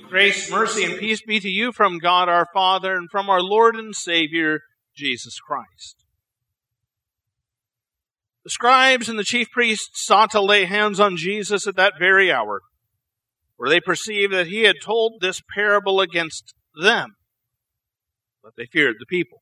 Grace, mercy, and peace be to you from God our Father and from our Lord and Savior, Jesus Christ. The scribes and the chief priests sought to lay hands on Jesus at that very hour, for they perceived that he had told this parable against them, but they feared the people.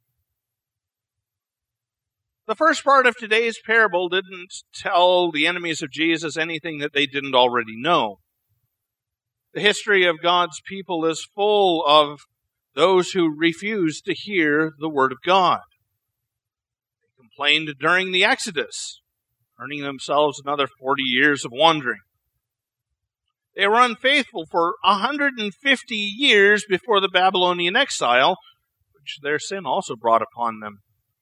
The first part of today's parable didn't tell the enemies of Jesus anything that they didn't already know. The history of God's people is full of those who refused to hear the word of God. They complained during the Exodus, earning themselves another 40 years of wandering. They were unfaithful for 150 years before the Babylonian exile, which their sin also brought upon them.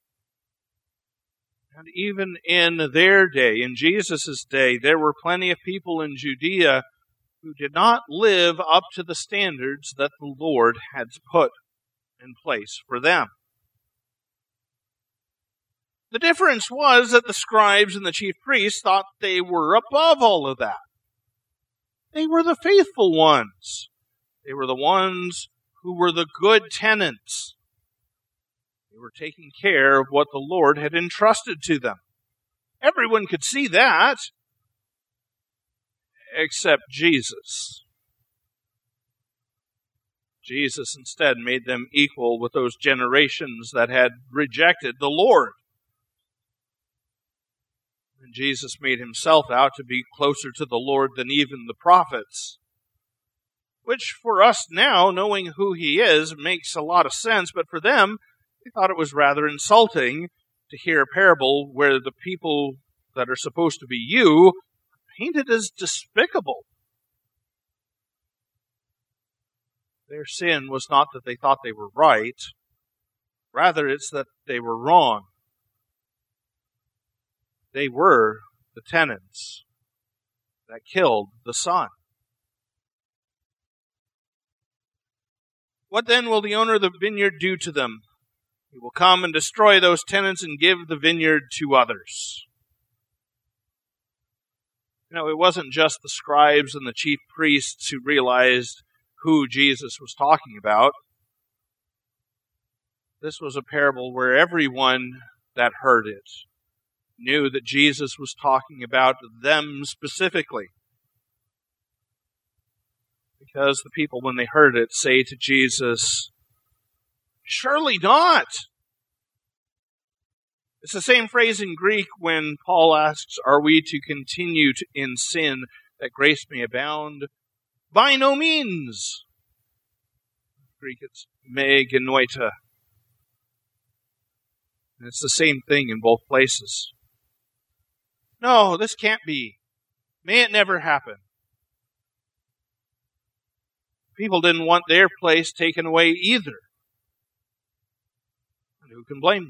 And even in their day, in Jesus' day, there were plenty of people in Judea who did not live up to the standards that the Lord had put in place for them. The difference was that the scribes and the chief priests thought they were above all of that. They were the faithful ones. They were the ones who were the good tenants. They were taking care of what the Lord had entrusted to them. Everyone could see that, except Jesus. Jesus instead made them equal with those generations that had rejected the Lord. And Jesus made himself out to be closer to the Lord than even the prophets, which for us now, knowing who he is, makes a lot of sense, but for them, they thought it was rather insulting to hear a parable where the people that are supposed to be you painted as despicable. Their sin was not that they thought they were right. Rather, it's that they were wrong. They were the tenants that killed the Son. What then will the owner of the vineyard do to them? He will come and destroy those tenants and give the vineyard to others. It wasn't just the scribes and the chief priests who realized who Jesus was talking about. This was a parable where everyone that heard it knew that Jesus was talking about them specifically. Because the people, when they heard it, say to Jesus, "Surely not." It's the same phrase in Greek when Paul asks, are we to continue in sin that grace may abound? By no means. In Greek it's me genoita. And it's the same thing in both places. No, this can't be. May it never happen. People didn't want their place taken away either. And who can blame them?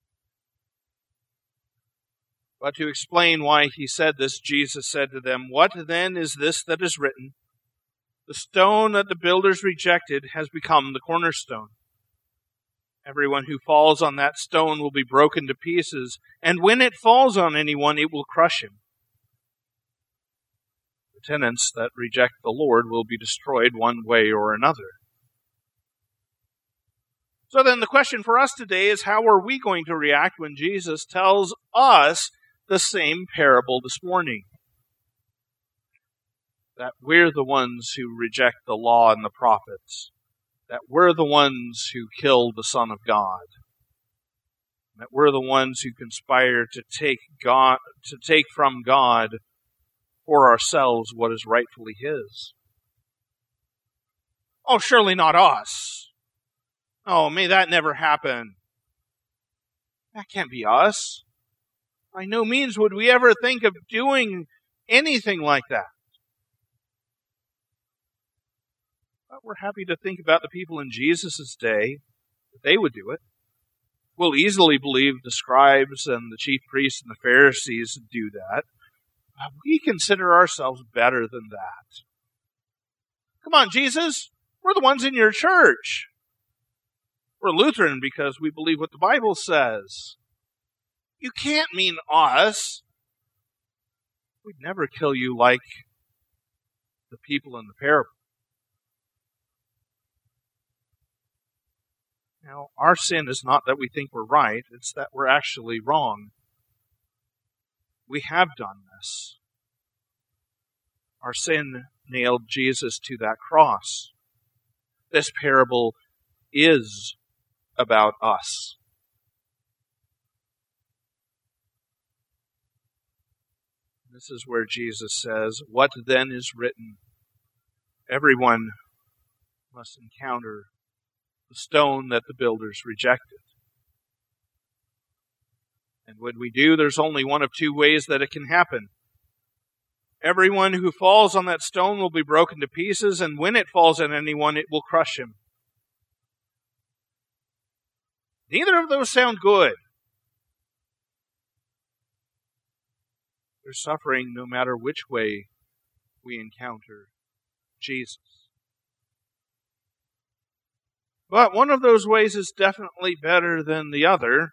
But to explain why he said this, Jesus said to them, "What then is this that is written? The stone that the builders rejected has become the cornerstone. Everyone who falls on that stone will be broken to pieces, and when it falls on anyone, it will crush him. The tenants that reject the Lord will be destroyed one way or another." So then the question for us today is, how are we going to react when Jesus tells us the same parable this morning? That we're the ones who reject the law and the prophets. That we're the ones who killed the Son of God. That we're the ones who conspire to take from God for ourselves what is rightfully his. Oh, surely not us. Oh, may that never happen. That can't be us. By no means would we ever think of doing anything like that. But we're happy to think about the people in Jesus' day, that they would do it. We'll easily believe the scribes and the chief priests and the Pharisees do that. But we consider ourselves better than that. Come on, Jesus, we're the ones in your church. We're Lutheran because we believe what the Bible says. You can't mean us. We'd never kill you like the people in the parable. Now, our sin is not that we think we're right, it's that we're actually wrong. We have done this. Our sin nailed Jesus to that cross. This parable is about us. This is where Jesus says, "What then is written? Everyone must encounter the stone that the builders rejected." And when we do, there's only one of two ways that it can happen. Everyone who falls on that stone will be broken to pieces, and when it falls on anyone, it will crush him. Neither of those sound good. There's suffering no matter which way we encounter Jesus. But one of those ways is definitely better than the other.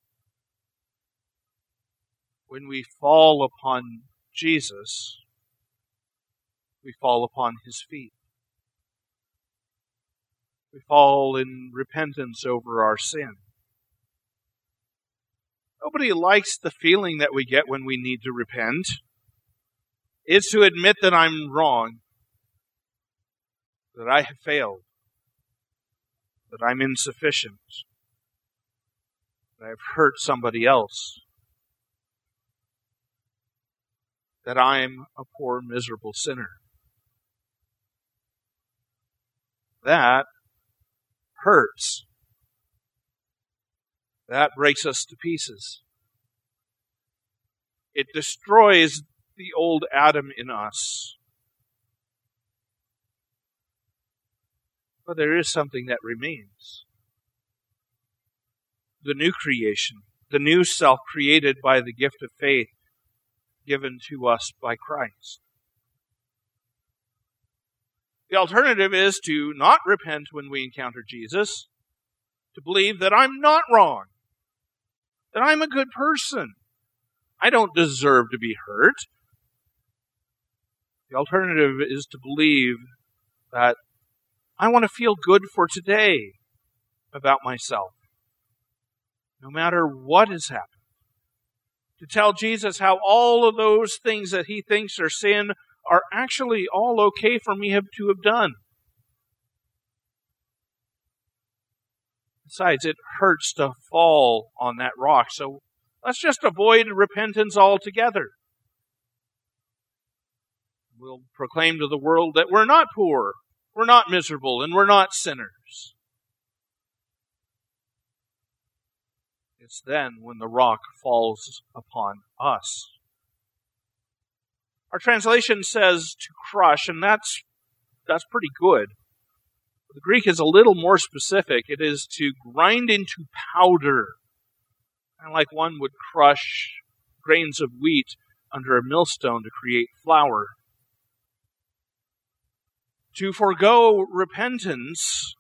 When we fall upon Jesus, we fall upon his feet. We fall in repentance over our sin. Nobody likes the feeling that we get when we need to repent. It's to admit that I'm wrong, that I have failed, that I'm insufficient, that I've hurt somebody else, that I'm a poor, miserable sinner. That hurts. That breaks us to pieces. It destroys the old Adam in us. But there is something that remains. The new creation, the new self created by the gift of faith given to us by Christ. The alternative is to not repent when we encounter Jesus, to believe that I'm not wrong, that I'm a good person. I don't deserve to be hurt. The alternative is to believe that I want to feel good for today about myself, no matter what has happened. To tell Jesus how all of those things that he thinks are sin are actually all okay for me to have done. Besides, it hurts to fall on that rock, so let's just avoid repentance altogether. We'll proclaim to the world that we're not poor, we're not miserable, and we're not sinners. It's then when the rock falls upon us. Our translation says to crush, and that's pretty good. The Greek is a little more specific. It is to grind into powder, kind of like one would crush grains of wheat under a millstone to create flour. To forego repentance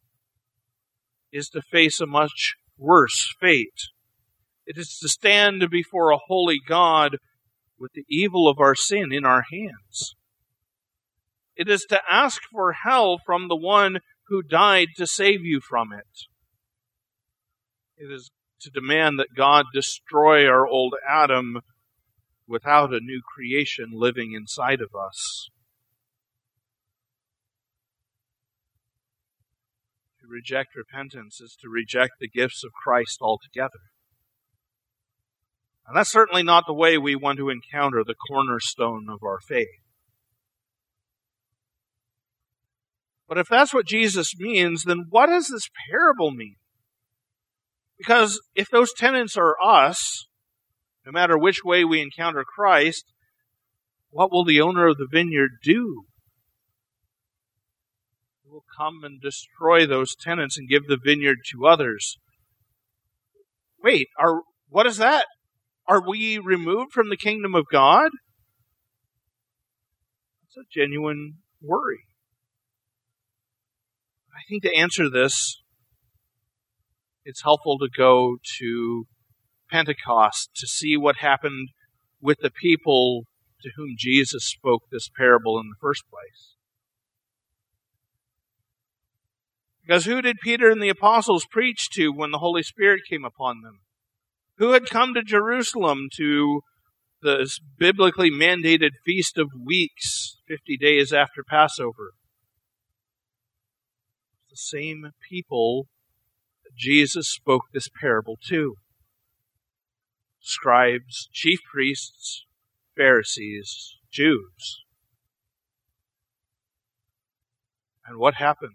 is to face a much worse fate. It is to stand before a holy God with the evil of our sin in our hands. It is to ask for hell from the one who died to save you from it. It is to demand that God destroy our old Adam without a new creation living inside of us. To reject repentance is to reject the gifts of Christ altogether. And that's certainly not the way we want to encounter the cornerstone of our faith. But if that's what Jesus means, then what does this parable mean? Because if those tenants are us, no matter which way we encounter Christ, what will the owner of the vineyard do? He will come and destroy those tenants and give the vineyard to others. Wait, what is that? Are we removed from the kingdom of God? That's a genuine worry. I think to answer this, it's helpful to go to Pentecost to see what happened with the people to whom Jesus spoke this parable in the first place. Because who did Peter and the apostles preach to when the Holy Spirit came upon them? Who had come to Jerusalem to this biblically mandated Feast of Weeks, 50 days after Passover? The same people that Jesus spoke this parable to. Scribes, chief priests, Pharisees, Jews. And what happened?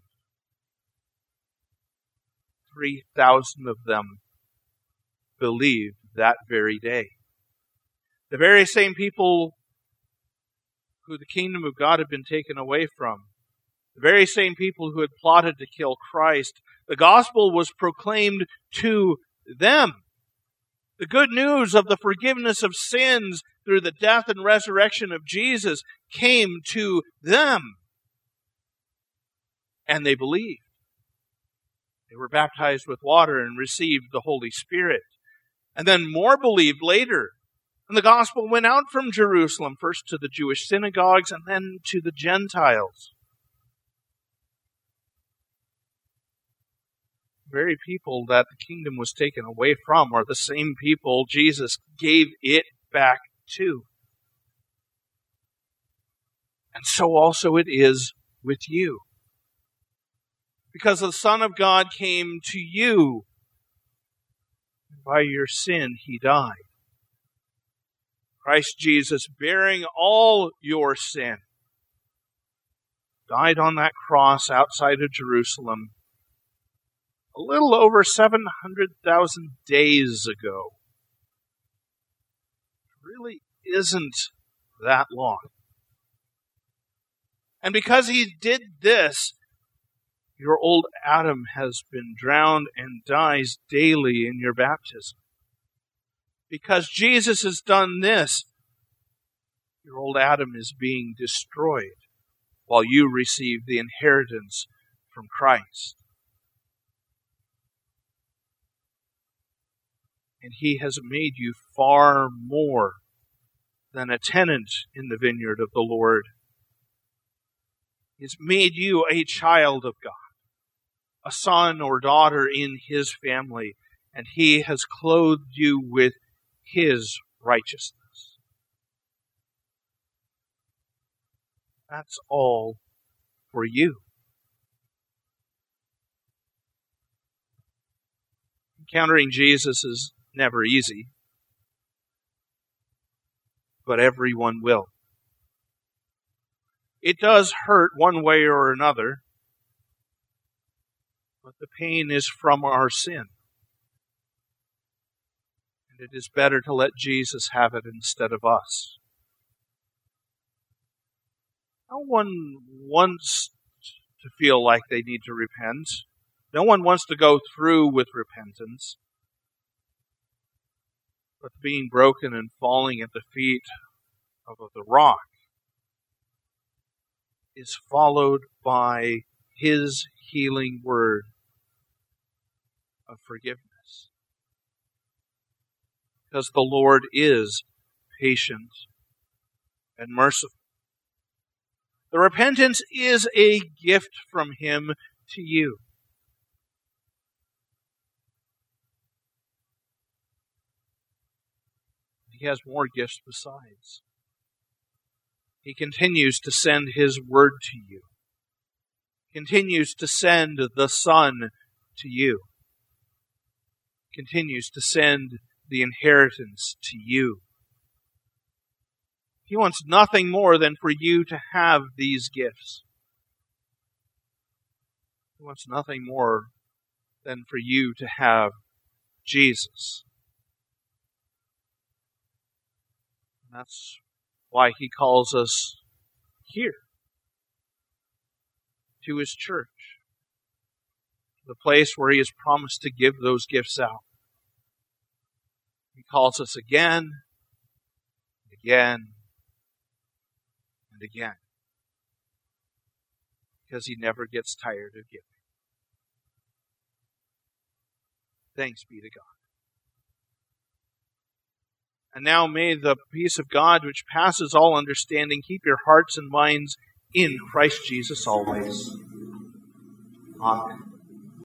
3,000 of them believed that very day. The very same people who the kingdom of God had been taken away from. The very same people who had plotted to kill Christ. The gospel was proclaimed to them. The good news of the forgiveness of sins through the death and resurrection of Jesus came to them. And they believed. They were baptized with water and received the Holy Spirit. And then more believed later. And the gospel went out from Jerusalem, first to the Jewish synagogues and then to the Gentiles. The very people that the kingdom was taken away from are the same people Jesus gave it back to. And so also it is with you. Because the Son of God came to you. And by your sin He died. Christ Jesus, bearing all your sin, died on that cross outside of Jerusalem a little over 700,000 days ago. It really isn't that long. And because He did this, your old Adam has been drowned and dies daily in your baptism. Because Jesus has done this, your old Adam is being destroyed while you receive the inheritance from Christ. And He has made you far more than a tenant in the vineyard of the Lord. He has made you a child of God, a son or daughter in His family, and He has clothed you with His righteousness. That's all for you. Encountering Jesus is never easy, but everyone will. It does hurt one way or another, but the pain is from our sin. And it is better to let Jesus have it instead of us. No one wants to feel like they need to repent. No one wants to go through with repentance. But being broken and falling at the feet of the rock is followed by His healing word of forgiveness. Because the Lord is patient and merciful. The repentance is a gift from Him to you. He has more gifts besides. He continues to send His word to you. Continues to send the Son to you. Continues to send the inheritance to you. He wants nothing more than for you to have these gifts. He wants nothing more than for you to have Jesus. And that's why He calls us here to His church, the place where He has promised to give those gifts out. He calls us again, and again, and again, because He never gets tired of giving. Thanks be to God. And now may the peace of God, which passes all understanding, keep your hearts and minds in Christ Jesus always. Amen.